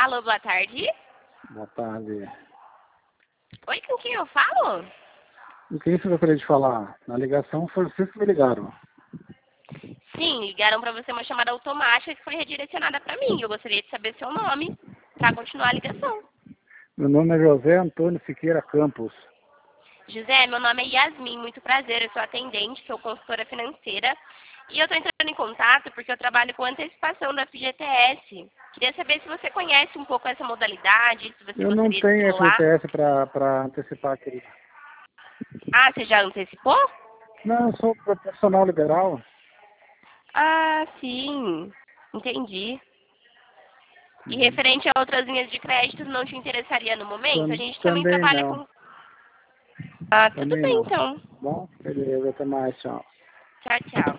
Alô, boa tarde. Boa tarde. Oi, com quem eu falo? Com quem você gostaria de falar? Na ligação foi vocês que me ligaram. Sim, ligaram pra você uma chamada automática que foi redirecionada pra mim. Eu gostaria de saber seu nome pra continuar a ligação. Meu nome é José Antônio Siqueira Campos. José, meu nome é Yasmin, muito prazer. Eu sou atendente, sou consultora financeira. E eu tô entrando em contato porque eu trabalho com antecipação da FGTS. Queria saber se você conhece um pouco essa modalidade, se você Eu não gostaria de tenho simular. FGTS para antecipar aquele. Ah, você já antecipou? Não, eu sou profissional liberal. Ah, sim. Entendi. E referente a outras linhas de crédito, não te interessaria no momento? A gente também Também trabalha não. com... Ah, tudo Também bem não. então. Bom, beleza, até mais, tchau. Tchau, tchau.